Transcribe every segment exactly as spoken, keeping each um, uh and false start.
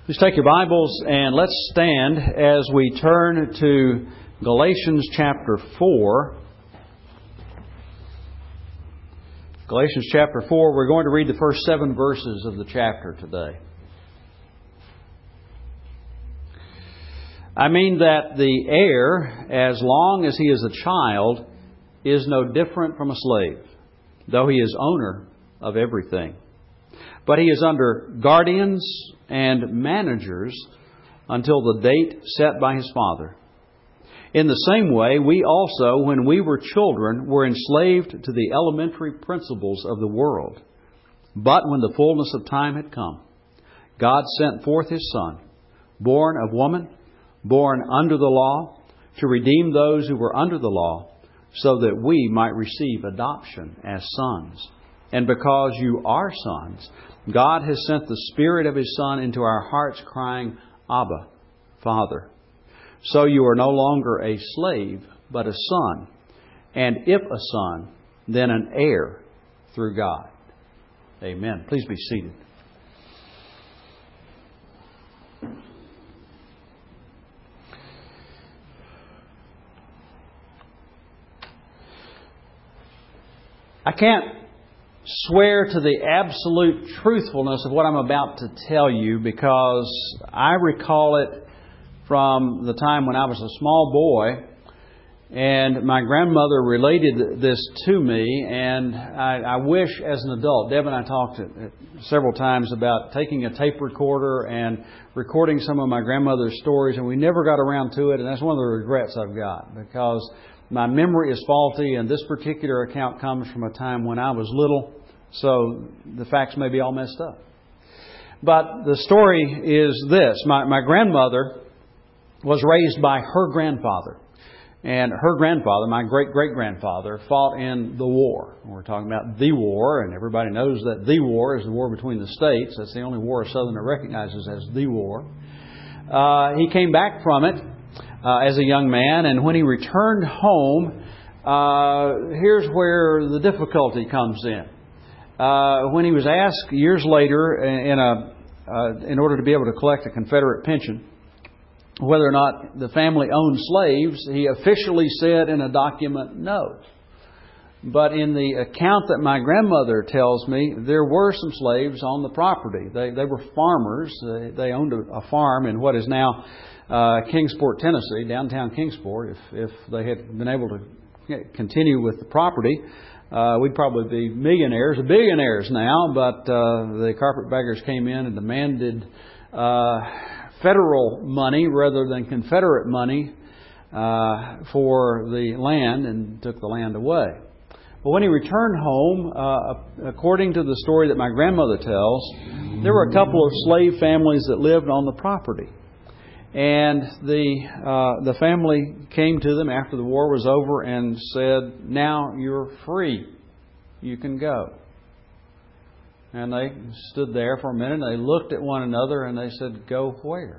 Please take your Bibles and let's stand as we turn to Galatians chapter four. Galatians chapter four, we're going to read the first seven verses of the chapter today. I mean that the heir, as long as he is a child, is no different from a slave, though he is owner of everything. But he is under guardians and managers until the date set by his father. In the same way, we also, when we were children, were enslaved to the elementary principles of the world. But when the fullness of time had come, God sent forth His Son, born of woman, born under the law, to redeem those who were under the law, so that we might receive adoption as sons. And because you are sons, God has sent the Spirit of His Son into our hearts, crying, Abba, Father. So you are no longer a slave, but a son. And if a son, then an heir through God. Amen. Please be seated. I can't swear to the absolute truthfulness of what I'm about to tell you because I recall it from the time when I was a small boy and my grandmother related this to me, and I, I wish as an adult, Deb and I talked several times about taking a tape recorder and recording some of my grandmother's stories, and we never got around to it, and that's one of the regrets I've got because my memory is faulty, and this particular account comes from a time when I was little, so the facts may be all messed up. But the story is this. My, my grandmother was raised by her grandfather. And her grandfather, my great-great-grandfather, fought in the war. We're talking about the war, and everybody knows that the war is the war between the states. That's the only war a Southerner recognizes as the war. Uh, he came back from it Uh, as a young man, and when he returned home, uh, here's where the difficulty comes in. Uh, when he was asked years later, in a uh, in order to be able to collect a Confederate pension, whether or not the family owned slaves, he officially said in a document, no. But in the account that my grandmother tells me, there were some slaves on the property. They they were farmers. They, they owned a, a farm in what is now Uh, Kingsport, Tennessee, downtown Kingsport. If if they had been able to continue with the property, uh, we'd probably be millionaires, billionaires now. But uh, the carpetbaggers came in and demanded uh, federal money rather than Confederate money uh, for the land and took the land away. But when he returned home, uh, according to the story that my grandmother tells, there were a couple of slave families that lived on the property. And the uh, the family came to them after the war was over and said, now you're free. You can go. And they stood there for a minute and they looked at one another and they said, go where?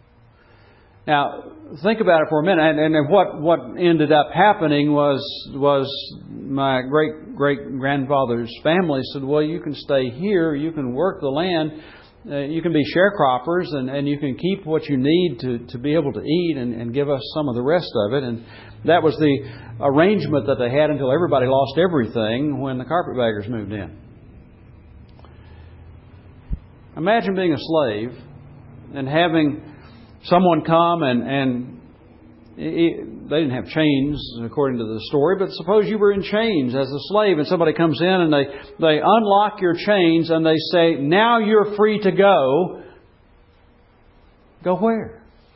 Now, think about it for a minute. And, and what, what ended up happening was, was my great-great-grandfather's family said, well, you can stay here. You can work the land. Uh, you can be sharecroppers and, and you can keep what you need to, to be able to eat and, and give us some of the rest of it. And that was the arrangement that they had until everybody lost everything when the carpetbaggers moved in. Imagine being a slave and having someone come and, and it, they didn't have chains according to the story, but suppose you were in chains as a slave and somebody comes in and they, they unlock your chains and they say, now you're free to go. Go where?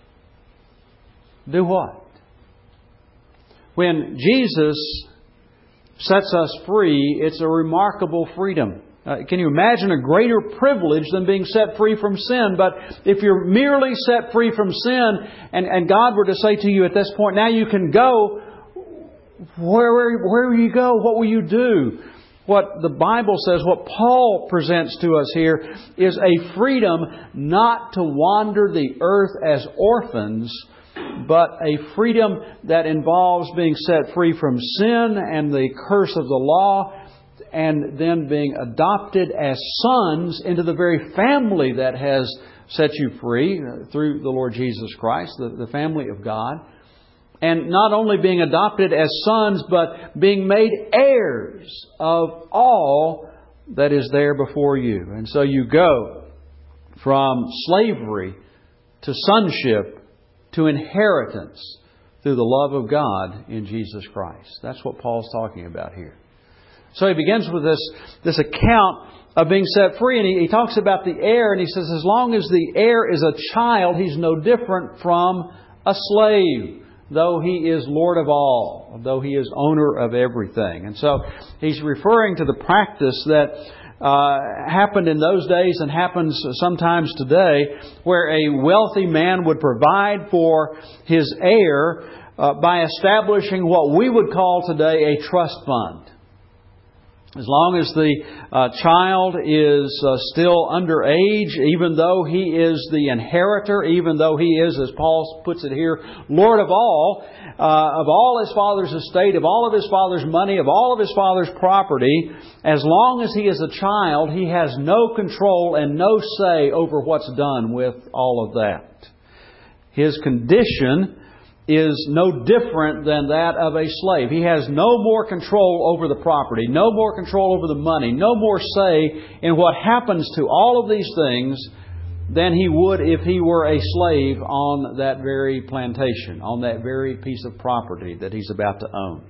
Do what? When Jesus sets us free, it's a remarkable freedom. Uh, can you imagine a greater privilege than being set free from sin? But if you're merely set free from sin and, and God were to say to you at this point, now you can go, where, where, where will you go? What will you do? What the Bible says, what Paul presents to us here is a freedom not to wander the earth as orphans, but a freedom that involves being set free from sin and the curse of the law and then being adopted as sons into the very family that has set you free through the Lord Jesus Christ, the, the family of God. And not only being adopted as sons, but being made heirs of all that is there before you. And so you go from slavery to sonship to inheritance through the love of God in Jesus Christ. That's what Paul's talking about here. So he begins with this, this account of being set free, and he, he talks about the heir, and he says as long as the heir is a child, he's no different from a slave, though he is Lord of all, though he is owner of everything. And so he's referring to the practice that uh, happened in those days and happens sometimes today, where a wealthy man would provide for his heir uh, by establishing what we would call today a trust fund. As long as the uh, child is uh, still underage, even though he is the inheritor, even though he is, as Paul puts it here, Lord of all, uh, of all his father's estate, of all of his father's money, of all of his father's property, as long as he is a child, he has no control and no say over what's done with all of that. His condition is no different than that of a slave. He has no more control over the property, no more control over the money, no more say in what happens to all of these things than he would if he were a slave on that very plantation, on that very piece of property that he's about to own.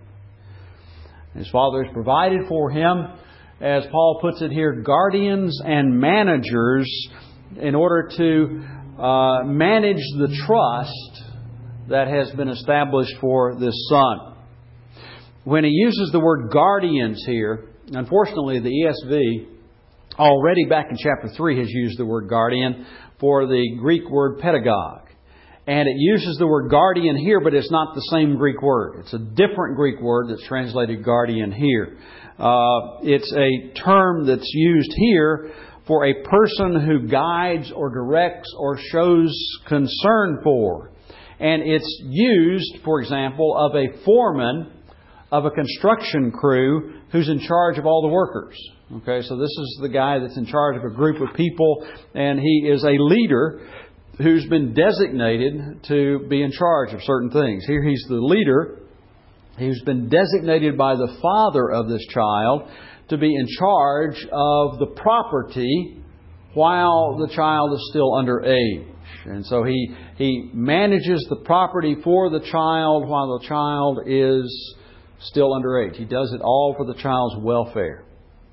His father has provided for him, as Paul puts it here, guardians and managers in order to uh, manage the trust that has been established for this son. When he uses the word guardians here, unfortunately the E S V already back in chapter three has used the word guardian for the Greek word pedagogue. And it uses the word guardian here, but it's not the same Greek word. It's a different Greek word that's translated guardian here. Uh, it's a term that's used here for a person who guides or directs or shows concern for. And it's used, for example, of a foreman of a construction crew who's in charge of all the workers. Okay, so this is the guy that's in charge of a group of people, and he is a leader who's been designated to be in charge of certain things. Here he's the leader who's been designated by the father of this child to be in charge of the property while the child is still underage. And so he he manages the property for the child while the child is still underage. He does it all for the child's welfare.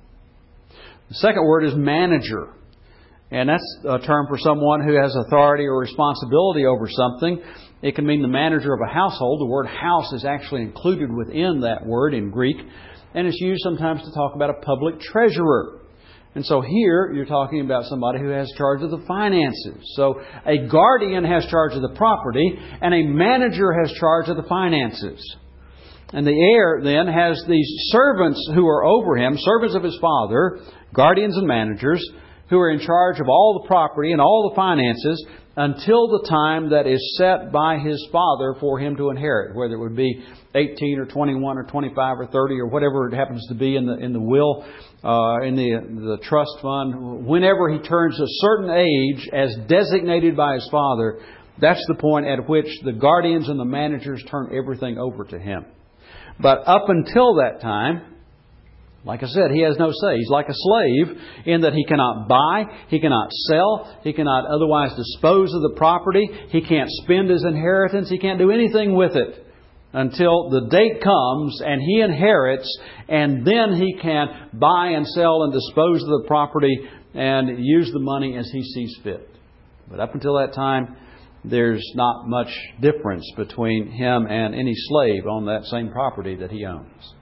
The second word is manager. And that's a term for someone who has authority or responsibility over something. It can mean the manager of a household. The word house is actually included within that word in Greek. And it's used sometimes to talk about a public treasurer. And so here you're talking about somebody who has charge of the finances. So a guardian has charge of the property and a manager has charge of the finances. And the heir then has these servants who are over him, servants of his father, guardians and managers, who are in charge of all the property and all the finances until the time that is set by his father for him to inherit, whether it would be eighteen or twenty-one or twenty-five or thirty or whatever it happens to be in the in the will, uh, in the the trust fund. Whenever he turns a certain age as designated by his father, that's the point at which the guardians and the managers turn everything over to him. But up until that time, like I said, he has no say. He's like a slave in that he cannot buy, he cannot sell, he cannot otherwise dispose of the property, he can't spend his inheritance, he can't do anything with it until the date comes and he inherits, and then he can buy and sell and dispose of the property and use the money as he sees fit. But up until that time, there's not much difference between him and any slave on that same property that he owns.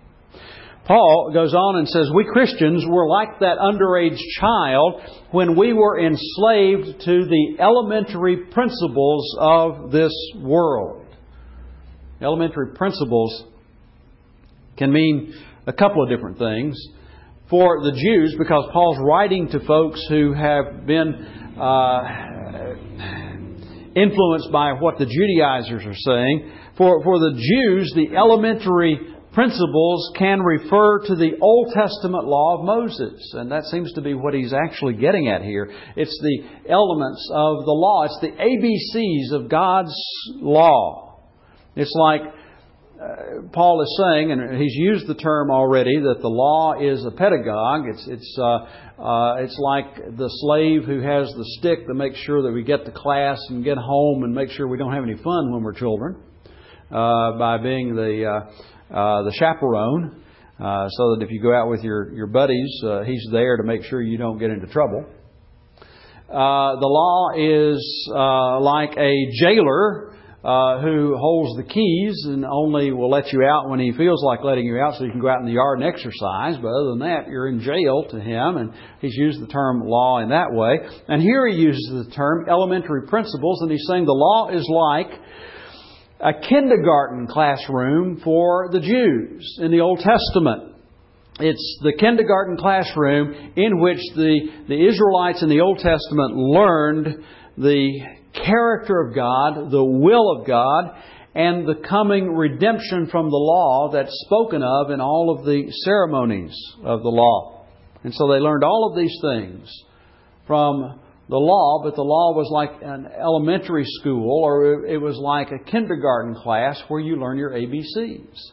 Paul goes on and says, we Christians were like that underage child when we were enslaved to the elementary principles of this world. Elementary principles can mean a couple of different things. For the Jews, because Paul's writing to folks who have been uh, influenced by what the Judaizers are saying, for, for the Jews, the elementary principles can refer to the Old Testament law of Moses. And that seems to be what he's actually getting at here. It's the elements of the law. It's the A B Cs of God's law. It's like uh, Paul is saying, and he's used the term already, that the law is a pedagogue. It's it's uh, uh, it's like the slave who has the stick to make sure that we get to class and get home and make sure we don't have any fun when we're children, uh, by being the uh, Uh, the chaperone, uh, so that if you go out with your, your buddies, uh, he's there to make sure you don't get into trouble. Uh, the law is uh, like a jailer uh, who holds the keys and only will let you out when he feels like letting you out so you can go out in the yard and exercise. But other than that, you're in jail to him, and he's used the term law in that way. And here he uses the term elementary principles, and he's saying the law is like a kindergarten classroom for the Jews in the Old Testament. It's the kindergarten classroom in which the, the Israelites in the Old Testament learned the character of God, the will of God, and the coming redemption from the law that's spoken of in all of the ceremonies of the law. And so they learned all of these things from the law, but the law was like an elementary school, or it was like a kindergarten class where you learn your A B Cs.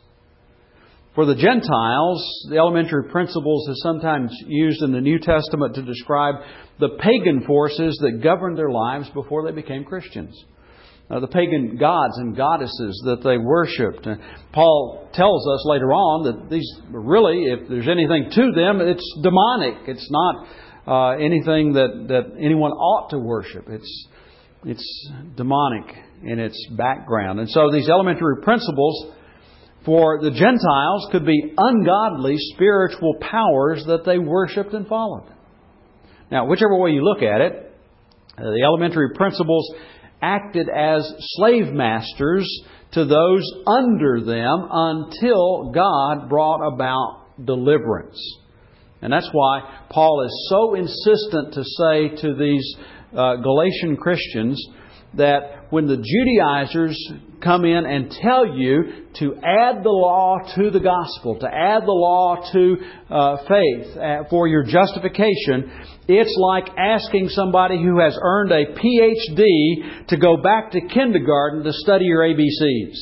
For the Gentiles, the elementary principles is sometimes used in the New Testament to describe the pagan forces that governed their lives before they became Christians. Uh, the pagan gods and goddesses that they worshipped. Uh, Paul tells us later on that these really, if there's anything to them, it's demonic. It's not Uh, anything that, that anyone ought to worship. It's it's demonic in its background. And so these elementary principles for the Gentiles could be ungodly spiritual powers that they worshipped and followed. Now, whichever way you look at it, uh, the elementary principles acted as slave masters to those under them until God brought about deliverance. And that's why Paul is so insistent to say to these uh, Galatian Christians that when the Judaizers come in and tell you to add the law to the gospel, to add the law to uh, faith uh, for your justification, it's like asking somebody who has earned a P H D to go back to kindergarten to study your A B Cs.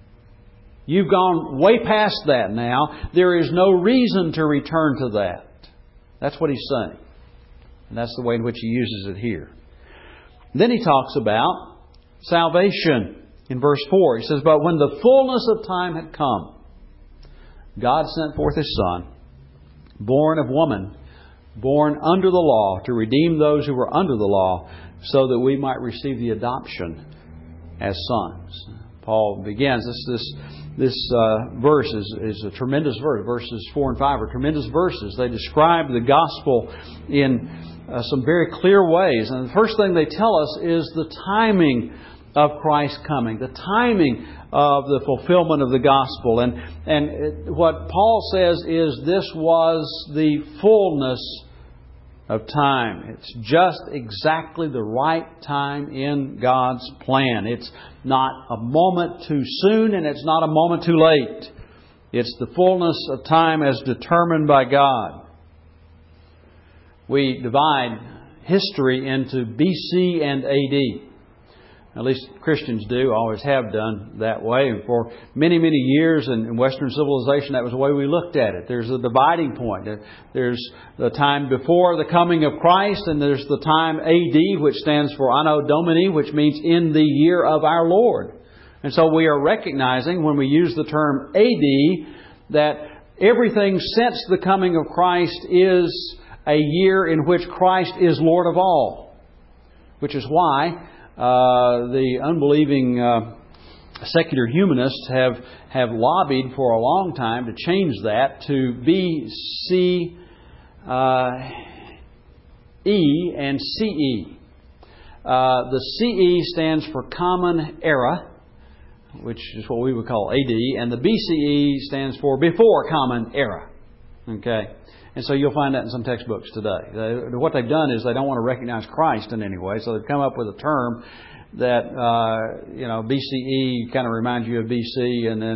You've gone way past that now. There is no reason to return to that. That's what he's saying. And that's the way in which he uses it here. Then he talks about salvation in verse four. He says, "But when the fullness of time had come, God sent forth His Son, born of woman, born under the law, to redeem those who were under the law, so that we might receive the adoption as sons." Paul begins this this This uh, verse is, is a tremendous verse. Verses four and five are tremendous verses. They describe the gospel in uh, some very clear ways. And the first thing they tell us is the timing of Christ's coming, the timing of the fulfillment of the gospel. And, and it, what Paul says is this was the fullness of time. It's just exactly the right time in God's plan. It's not a moment too soon and it's not a moment too late. It's the fullness of time as determined by God. We divide history into B C and A D. At least Christians do, always have done that way. And for many, many years in Western civilization, that was the way we looked at it. There's a dividing point. There's the time before the coming of Christ, and there's the time A D, which stands for Anno Domini, which means in the year of our Lord. And so we are recognizing when we use the term A D that everything since the coming of Christ is a year in which Christ is Lord of all. Which is why Uh, the unbelieving uh, secular humanists have, have lobbied for a long time to change that to B C uh, E and C E. Uh, the C E stands for Common Era, which is what we would call A D, and the B C E stands for Before Common Era. Okay? And so you'll find that in some textbooks today. They, what they've done is they don't want to recognize Christ in any way, so they've come up with a term that, uh, you know, B C E kind of reminds you of B C, and then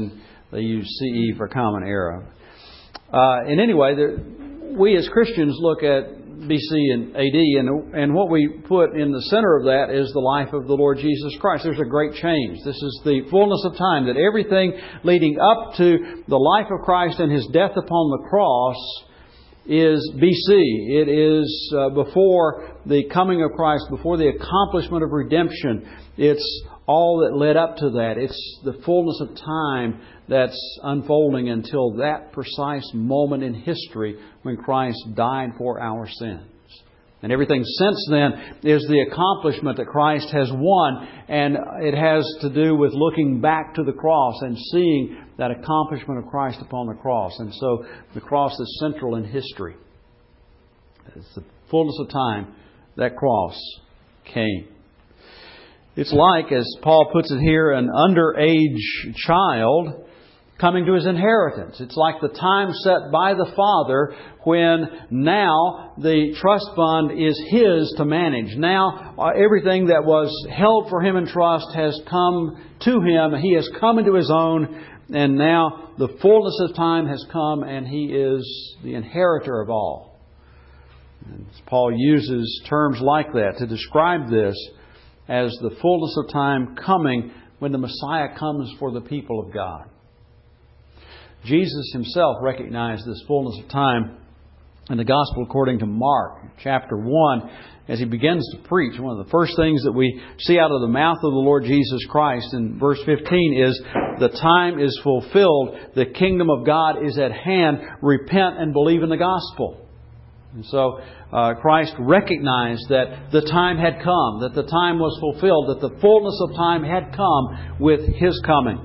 They use C E for Common Era. Uh, and anyway, there, we as Christians look at B C and A D, and, and what we put in the center of that is the life of the Lord Jesus Christ. There's a great change. This is the fullness of time, that everything leading up to the life of Christ and His death upon the cross is B C. It is uh, before the coming of Christ, before the accomplishment of redemption. It's all that led up to that. It's the fullness of time that's unfolding until that precise moment in history when Christ died for our sins. And everything since then is the accomplishment that Christ has won, and it has to do with looking back to the cross and seeing that accomplishment of Christ upon the cross. And so the cross is central in history. It's the fullness of time that cross came. It's like, as Paul puts it here, an underage child coming to his inheritance. It's like the time set by the Father when now the trust fund is His to manage. Now everything that was held for him in trust has come to him. He has come into His own, and now the fullness of time has come, and He is the inheritor of all. And Paul uses terms like that to describe this as the fullness of time coming when the Messiah comes for the people of God. Jesus Himself recognized this fullness of time in the Gospel according to Mark, chapter one. As He begins to preach, one of the first things that we see out of the mouth of the Lord Jesus Christ in verse fifteen is, "The time is fulfilled, the kingdom of God is at hand, repent and believe in the gospel." And so uh, Christ recognized that the time had come, that the time was fulfilled, that the fullness of time had come with His coming.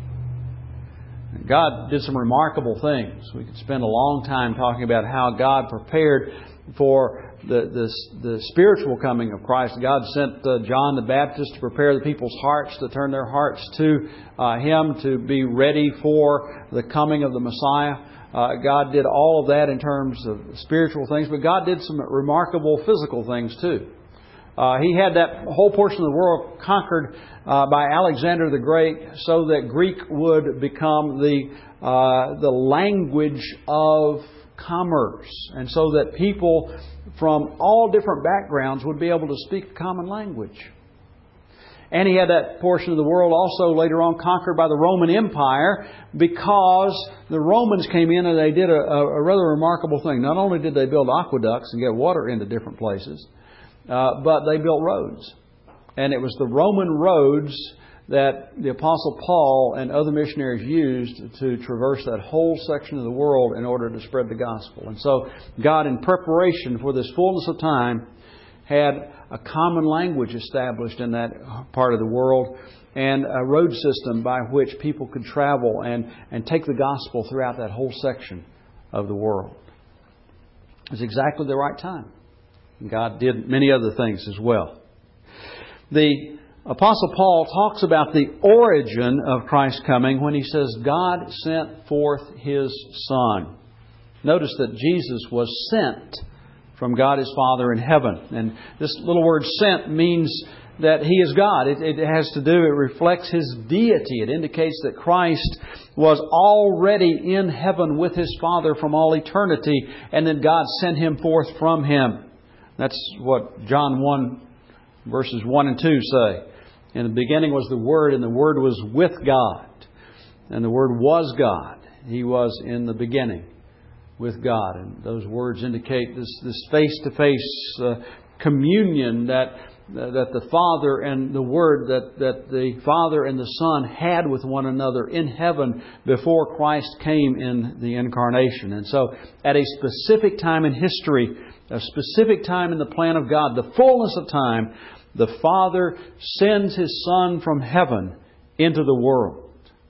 God did some remarkable things. We could spend a long time talking about how God prepared for the, the, the spiritual coming of Christ. God sent uh, John the Baptist to prepare the people's hearts, to turn their hearts to uh, Him, to be ready for the coming of the Messiah. Uh, God did all of that in terms of spiritual things, but God did some remarkable physical things too. Uh, he had that whole portion of the world conquered uh, by Alexander the Great, so that Greek would become the uh, the language of commerce, and so that people from all different backgrounds would be able to speak a common language. And He had that portion of the world also later on conquered by the Roman Empire, because the Romans came in and they did a, a rather remarkable thing. Not only did they build aqueducts and get water into different places, uh, but they built roads. And it was the Roman roads that the Apostle Paul and other missionaries used to traverse that whole section of the world in order to spread the gospel. And so God, in preparation for this fullness of time, had a common language established in that part of the world, and a road system by which people could travel and, and take the gospel throughout that whole section of the world. It was exactly the right time. God did many other things as well. The Apostle Paul talks about the origin of Christ's coming when he says God sent forth His Son. Notice that Jesus was sent from God His Father in heaven. And this little word "sent" means that He is God. It, it has to do, it reflects His deity. It indicates that Christ was already in heaven with His Father from all eternity, and then God sent Him forth from Him. That's what John one, verses one and two say. In the beginning was the Word, and the Word was with God. And the Word was God. He was in the beginning with God. And those words indicate this, this face-to-face uh, communion that that the Father and the Word, that, that the Father and the Son had with one another in heaven before Christ came in the incarnation. And so at a specific time in history, a specific time in the plan of God, the fullness of time, the Father sends His Son from heaven into the world.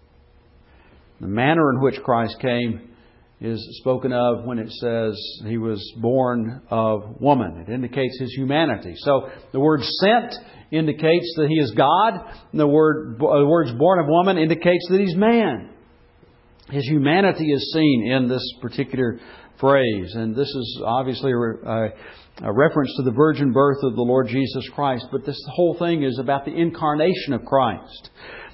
The manner in which Christ came is spoken of when it says He was born of woman. It indicates His humanity. So the word "sent" indicates that He is God. And the word the words "born of woman" indicates that He's man. His humanity is seen in this particular phrase. And this is obviously a, a reference to the virgin birth of the Lord Jesus Christ. But this whole thing is about the incarnation of Christ.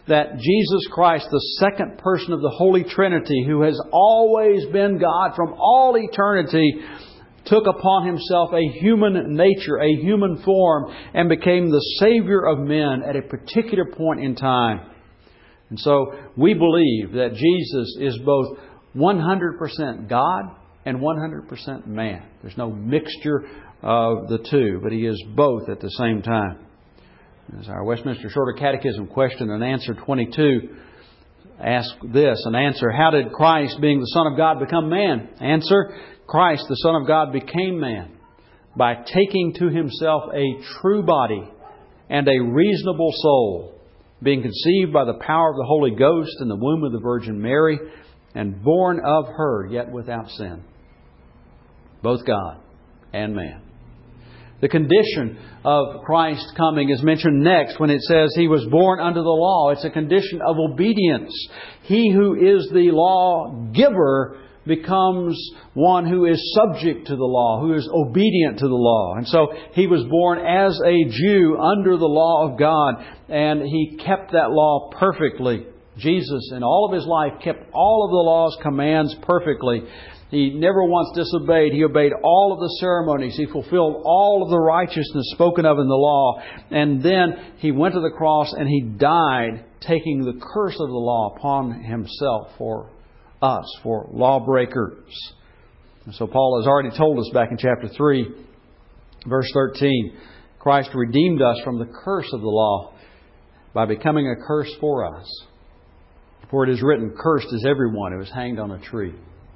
that Jesus Christ, the second person of the Holy Trinity, who has always been God from all eternity, took upon Himself a human nature, a human form, and became the Savior of men at a particular point in time. And so we believe that Jesus is both one hundred percent God and one hundred percent man. There's no mixture of the two, but He is both at the same time. As our Westminster Shorter Catechism question and answer twenty-two asks this, an answer: how did Christ, being the Son of God, become man? Answer: Christ, the Son of God, became man by taking to Himself a true body and a reasonable soul, being conceived by the power of the Holy Ghost in the womb of the Virgin Mary, and born of her, yet without sin. Both God and man. The condition of Christ's coming is mentioned next when it says He was born under the law. It's a condition of obedience. He who is the lawgiver becomes one who is subject to the law, who is obedient to the law. And so He was born as a Jew under the law of God, and He kept that law perfectly. Jesus, in all of His life, kept all of the law's commands perfectly. He never once disobeyed. He obeyed all of the ceremonies. He fulfilled all of the righteousness spoken of in the law. And then He went to the cross and He died, taking the curse of the law upon Himself for us, for lawbreakers. And so Paul has already told us back in chapter three, verse thirteen, Christ redeemed us from the curse of the law by becoming a curse for us. For it is written, cursed is everyone who is hanged on a tree.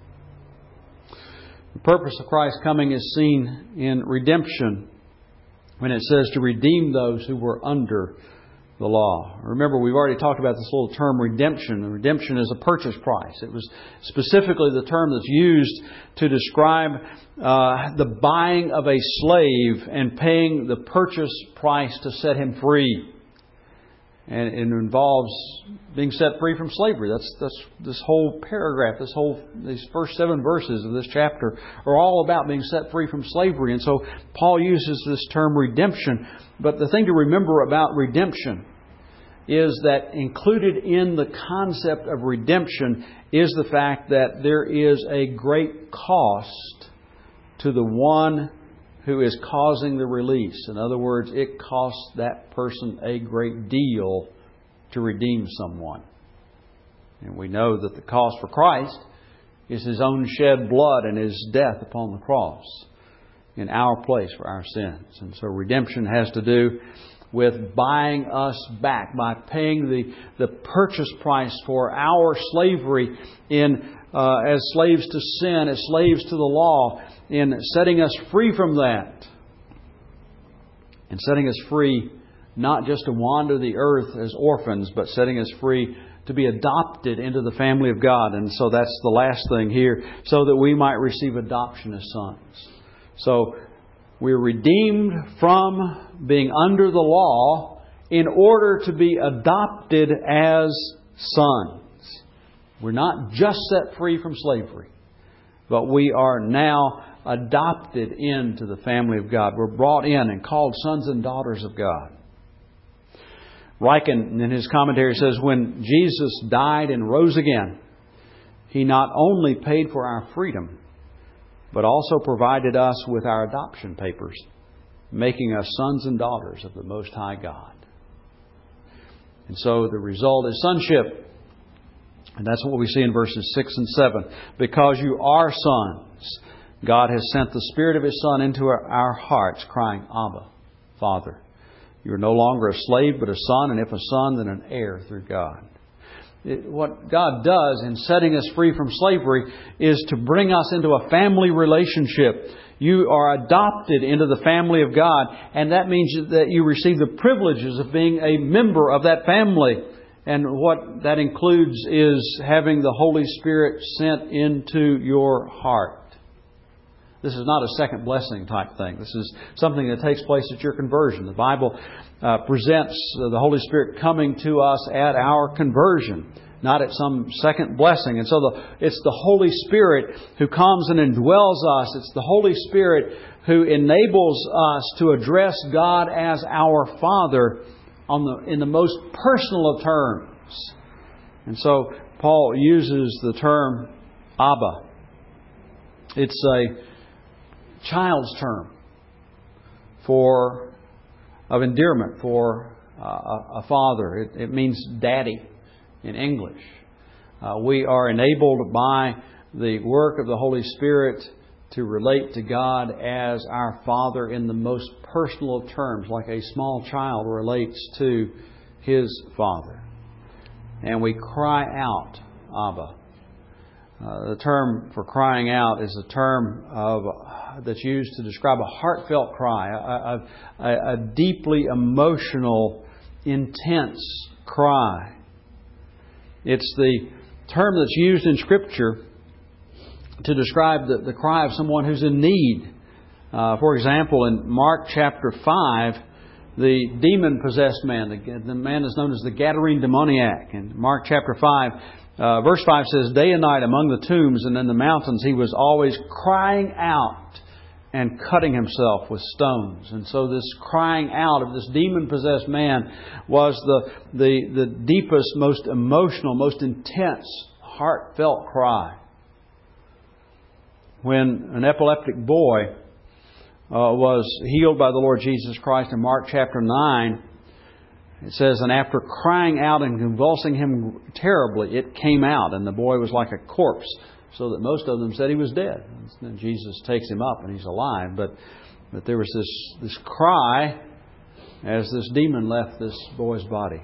The purpose of Christ's coming is seen in redemption when it says to redeem those who were under the law. Remember, we've already talked about this little term redemption. Redemption is a purchase price. It was specifically the term that's used to describe uh, the buying of a slave and paying the purchase price to set him free. And it involves being set free from slavery. That's that's this whole paragraph, this whole these first seven verses of this chapter are all about being set free from slavery. And so Paul uses this term redemption. But the thing to remember about redemption is that included in the concept of redemption is the fact that there is a great cost to the one who is causing the release. In other words, it costs that person a great deal to redeem someone. And we know that the cost for Christ is His own shed blood and His death upon the cross in our place for our sins. And so redemption has to do with buying us back by paying the, the purchase price for our slavery in uh, as slaves to sin, as slaves to the law, in setting us free from that. And setting us free not just to wander the earth as orphans, but setting us free to be adopted into the family of God. And so that's the last thing here, so that we might receive adoption as sons. So we're redeemed from being under the law in order to be adopted as sons. We're not just set free from slavery, but we are now adopted into the family of God. We're brought in and called sons and daughters of God. Ryken, in his commentary, says, when Jesus died and rose again, He not only paid for our freedom, but also provided us with our adoption papers, making us sons and daughters of the Most High God. And so the result is sonship. And that's what we see in verses six and seven. Because you are sons, God has sent the Spirit of His Son into our hearts, crying, Abba, Father. You are no longer a slave, but a son, and if a son, then an heir through God. It, what God does in setting us free from slavery is to bring us into a family relationship. You are adopted into the family of God, and that means that you receive the privileges of being a member of that family. And what that includes is having the Holy Spirit sent into your heart. This is not a second blessing type thing. This is something that takes place at your conversion. The Bible uh, presents the Holy Spirit coming to us at our conversion, not at some second blessing. And so the, it's the Holy Spirit who comes and indwells us. It's the Holy Spirit who enables us to address God as our Father on the, in the most personal of terms. lives. And so Paul uses the term Abba. It's a child's term for of endearment for uh, a father. It, it means daddy in English. Uh, we are enabled by the work of the Holy Spirit to relate to God as our Father in the most personal of terms, like a small child relates to his father. And we cry out, Abba. Uh, the term for crying out is a term of, uh, that's used to describe a heartfelt cry, a, a, a deeply emotional, intense cry. It's the term that's used in Scripture to describe the, the cry of someone who's in need. Uh, for example, in Mark chapter five, the demon-possessed man, the, the man is known as the Gadarene demoniac. In Mark chapter five, uh, verse five says, day and night among the tombs and in the mountains, he was always crying out and cutting himself with stones. And so this crying out of this demon-possessed man was the, the, the deepest, most emotional, most intense, heartfelt cry. When an epileptic boy uh, was healed by the Lord Jesus Christ in Mark chapter nine, it says, and after crying out and convulsing him terribly, it came out, and the boy was like a corpse, so that most of them said he was dead. And Jesus takes him up and he's alive. But but there was this, this cry as this demon left this boy's body.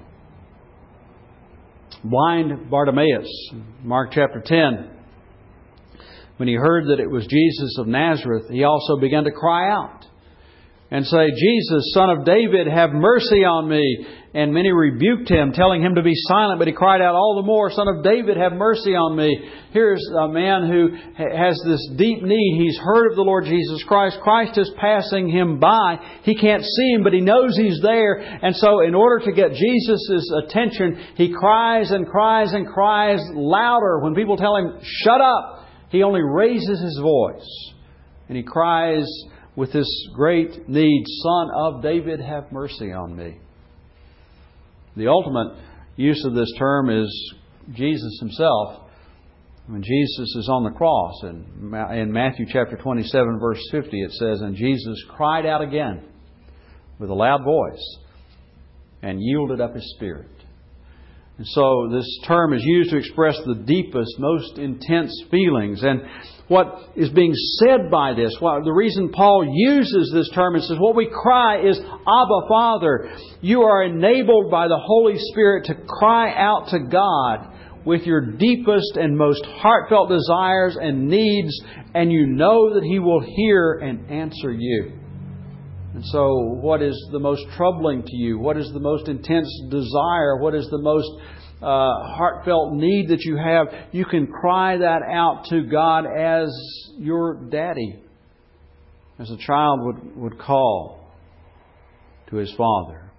Blind Bartimaeus, Mark chapter ten, when he heard that it was Jesus of Nazareth, he also began to cry out and say, Jesus, Son of David, have mercy on me. And many rebuked him, telling him to be silent. But he cried out all the more, Son of David, have mercy on me. Here's a man who has this deep need. He's heard of the Lord Jesus Christ. Christ is passing him by. He can't see him, but he knows he's there. And so in order to get Jesus' attention, he cries and cries and cries louder. When people tell him, shut up, he only raises his voice. And he cries with this great need, Son of David, have mercy on me. The ultimate use of this term is Jesus Himself. When Jesus is on the cross, and in Matthew chapter twenty-seven, verse fifty, it says, and Jesus cried out again with a loud voice and yielded up His spirit. And so this term is used to express the deepest, most intense feelings. And what is being said by this, well, the reason Paul uses this term and says, what we cry is, Abba, Father. You are enabled by the Holy Spirit to cry out to God with your deepest and most heartfelt desires and needs, and you know that He will hear and answer you. And so what is the most troubling to you? What is the most intense desire? What is the most uh, heartfelt need that you have? You can cry that out to God as your daddy, as a child would, would call to his father.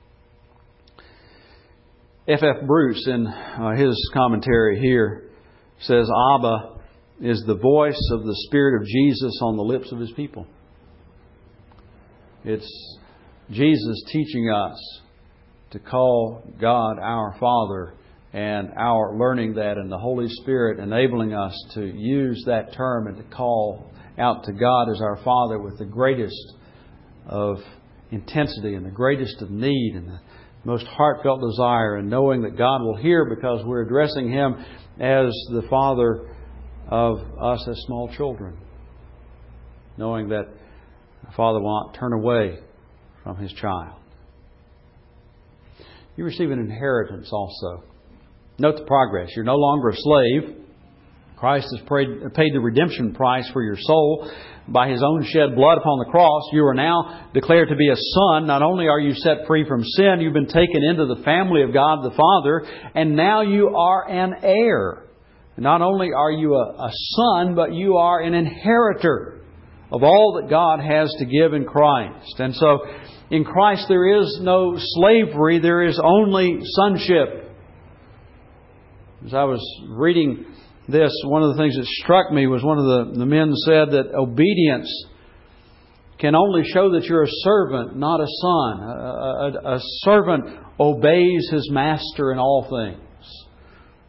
F F Bruce, in uh, his commentary here, says Abba is the voice of the Spirit of Jesus on the lips of His people. It's Jesus teaching us to call God our Father, and our learning that, and the Holy Spirit enabling us to use that term and to call out to God as our Father with the greatest of intensity and the greatest of need and the most heartfelt desire, and knowing that God will hear because we're addressing Him as the Father of us as small children. Knowing that the Father will not turn away from His child. You receive an inheritance also. Note the progress. You're no longer a slave. Christ has paid the redemption price for your soul by His own shed blood upon the cross. You are now declared to be a son. Not only are you set free from sin, you've been taken into the family of God the Father, and now you are an heir. Not only are you a, a son, but you are an inheritor of all that God has to give in Christ. And so in Christ there is no slavery, there is only sonship. As I was reading this, one of the things that struck me was one of the, the men said that obedience can only show that you're a servant, not a son. A, a, a servant obeys his master in all things.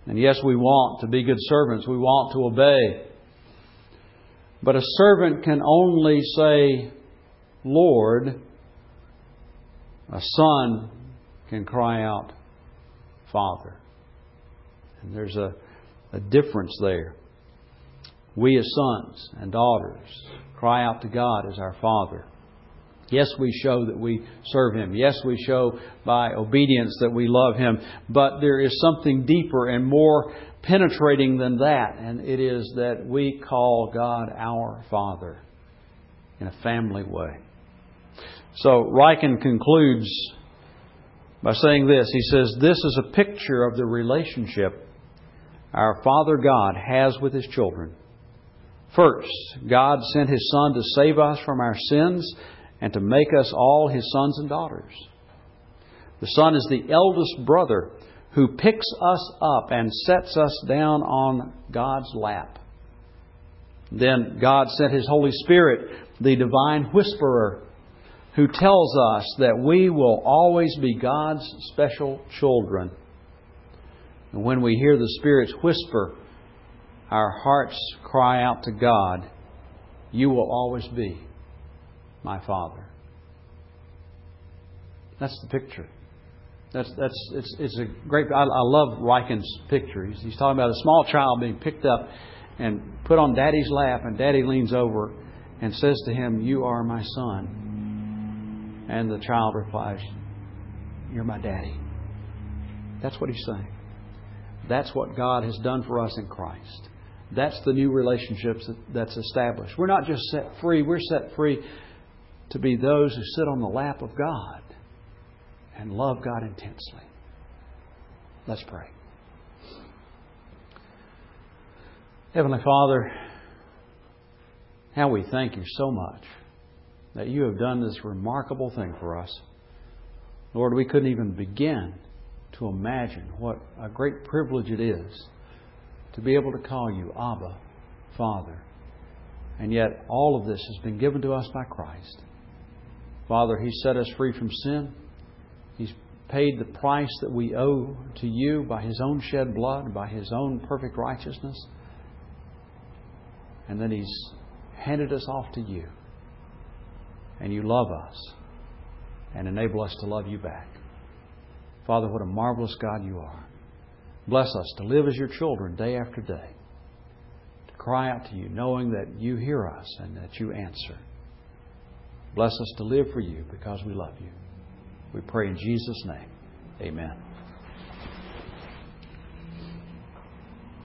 And yes, we want to be good servants. We want to obey. But a servant can only say, Lord. A son can cry out, Father. And there's a, a difference there. We as sons and daughters cry out to God as our Father. Yes, we show that we serve Him. Yes, we show by obedience that we love Him. But there is something deeper and more penetrating than that. And it is that we call God our Father in a family way. So Ryken concludes by saying this. He says, this is a picture of the relationship our Father God has with His children. First, God sent His Son to save us from our sins and to make us all His sons and daughters. The Son is the eldest brother who picks us up and sets us down on God's lap. Then God sent His Holy Spirit, the divine whisperer, who tells us that we will always be God's special children. And when we hear the Spirit's whisper, our hearts cry out to God, You will always be my Father. That's the picture. That's that's it's it's a great. I, I love Ryken's picture. He's, he's talking about a small child being picked up and put on Daddy's lap, and Daddy leans over and says to him, "You are my son." And the child replies, "You're my daddy." That's what he's saying. That's what God has done for us in Christ. That's the new relationships that, that's established. We're not just set free. We're set free to be those who sit on the lap of God and love God intensely. Let's pray. Heavenly Father, how we thank You so much that You have done this remarkable thing for us. Lord, we couldn't even begin to imagine what a great privilege it is to be able to call You Abba, Father. And yet all of this has been given to us by Christ. Father, He set us free from sin. He's paid the price that we owe to You by His own shed blood, by His own perfect righteousness. And then He's handed us off to You. And You love us and enable us to love You back. Father, what a marvelous God You are. Bless us to live as Your children day after day. To cry out to You, knowing that You hear us and that You answer. Bless us to live for You because we love You. We pray in Jesus' name. Amen.